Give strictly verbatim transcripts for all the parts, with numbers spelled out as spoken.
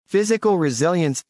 Physical resilience.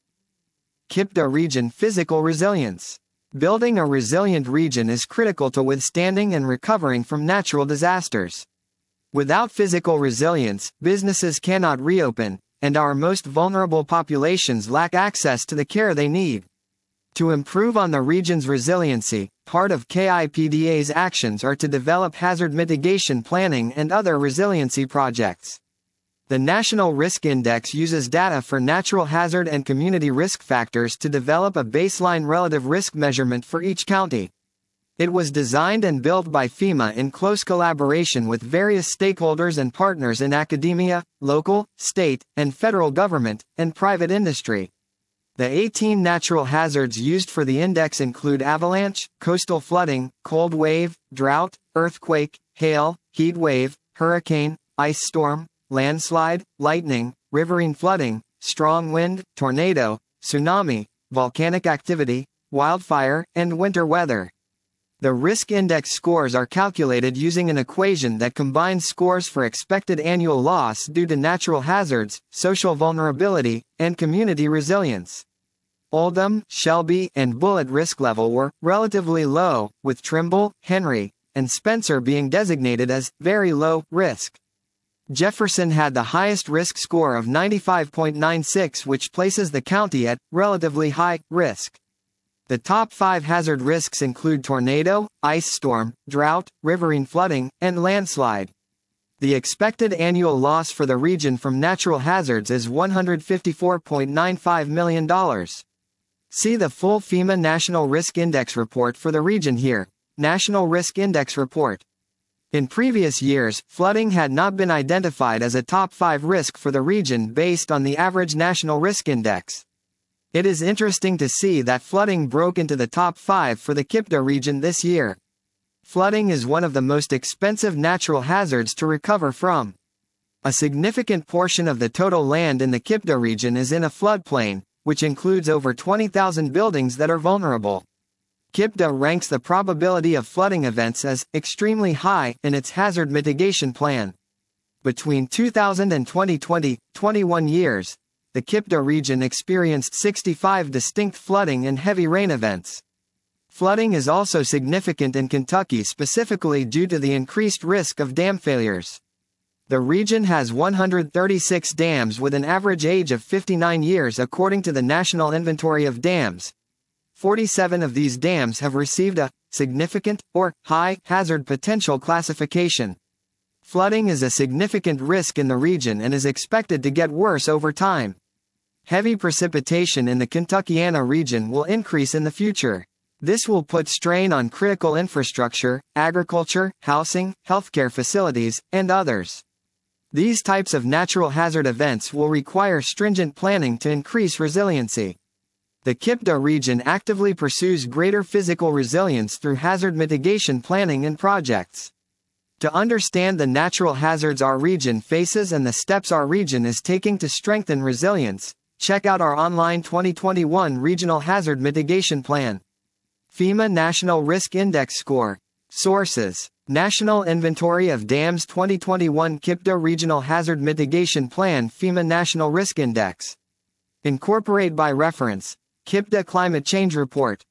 KIPDA region physical resilience. Building a resilient region is critical to withstanding and recovering from natural disasters. Without physical resilience, businesses cannot reopen, and our most vulnerable populations lack access to the care they need. To improve on the region's resiliency, part of KIPDA's actions are to develop hazard mitigation planning and other resiliency projects. The National Risk Index uses data for natural hazard and community risk factors to develop a baseline relative risk measurement for each county. It was designed and built by FEMA in close collaboration with various stakeholders and partners in academia, local, state, and federal government, and private industry. The eighteen natural hazards used for the index include avalanche, coastal flooding, cold wave, drought, earthquake, hail, heat wave, hurricane, ice storm, landslide, lightning, riverine flooding, strong wind, tornado, tsunami, volcanic activity, wildfire, and winter weather. The risk index scores are calculated using an equation that combines scores for expected annual loss due to natural hazards, social vulnerability, and community resilience. Oldham, Shelby, and Bullitt risk level were relatively low, with Trimble, Henry, and Spencer being designated as very low risk. Jefferson had the highest risk score of ninety-five point nine six, which places the county at relatively high risk. The top five hazard risks include tornado, ice storm, drought, riverine flooding, and landslide. The expected annual loss for the region from natural hazards is one hundred fifty-four point nine five million dollars. See the full FEMA National Risk Index report for the region here. National Risk Index Report. In previous years, flooding had not been identified as a top five risk for the region based on the average National Risk Index. It is interesting to see that flooding broke into the top five for the KIPDA region this year. Flooding is one of the most expensive natural hazards to recover from. A significant portion of the total land in the KIPDA region is in a floodplain, which includes over twenty thousand buildings that are vulnerable. KIPDA ranks the probability of flooding events as extremely high in its hazard mitigation plan. Between two thousand and twenty twenty, twenty-one years, the KIPDA region experienced sixty-five distinct flooding and heavy rain events. Flooding is also significant in Kentucky specifically due to the increased risk of dam failures. The region has one hundred thirty-six dams with an average age of fifty-nine years according to the National Inventory of Dams. forty-seven of these dams have received a significant or high hazard potential classification. Flooding is a significant risk in the region and is expected to get worse over time. Heavy precipitation in the Kentuckiana region will increase in the future. This will put strain on critical infrastructure, agriculture, housing, healthcare facilities, and others. These types of natural hazard events will require stringent planning to increase resiliency. The KIPDA region actively pursues greater physical resilience through hazard mitigation planning and projects. To understand the natural hazards our region faces and the steps our region is taking to strengthen resilience, check out our online twenty twenty-one Regional Hazard Mitigation Plan. FEMA National Risk Index Score. Sources: National Inventory of Dams twenty twenty-one KIPDA Regional Hazard Mitigation Plan FEMA National Risk Index. Incorporate by reference. KIPDA Climate Change Report.